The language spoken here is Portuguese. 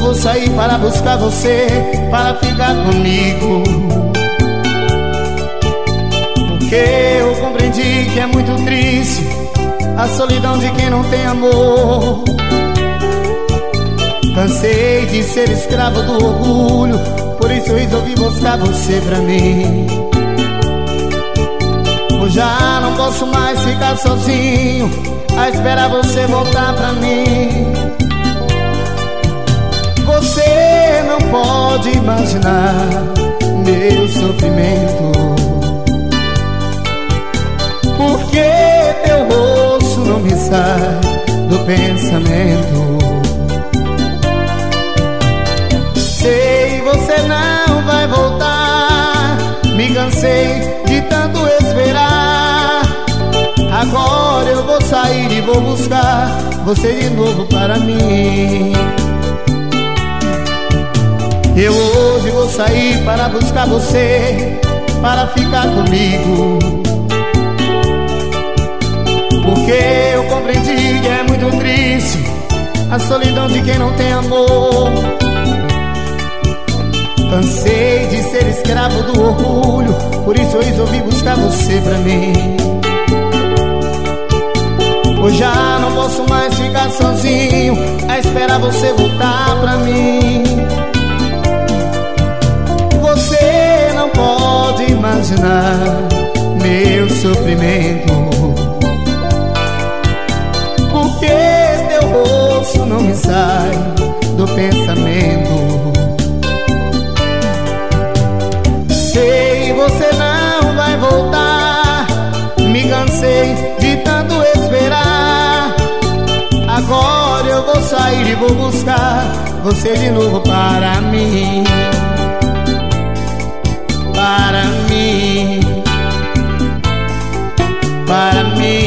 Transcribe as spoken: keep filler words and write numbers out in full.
vou sair para buscar você, para ficar comigo. Porque eu compreendi que é muito triste a solidão de quem não tem amor. Cansei de ser escravo do orgulho, por isso eu resolvi buscar você pra mim. Hoje já não posso mais ficar sozinho a esperar você voltar pra mim. Você não pode imaginar meu sofrimento, porque teu rosto não me sai do pensamento. Sei, você não vai voltar, me cansei de tanto esperar. Agora eu vou sair e vou buscar você de novo para mim. Eu hoje vou sair para buscar você, para ficar comigo. Porque eu compreendi que é muito triste a solidão de quem não tem amor. Cansei de ser escravo do orgulho, por isso eu resolvi buscar você pra mim. Hoje já não posso mais ficar sozinho a esperar você voltar pra mim. Você não pode imaginar meu sofrimento, porque teu rosto não me sai do pensamento. Sei, você não vai voltar, me cansei de tanto esperar. Agora eu vou sair e vou buscar você de novo para mim. Para mim, para mim.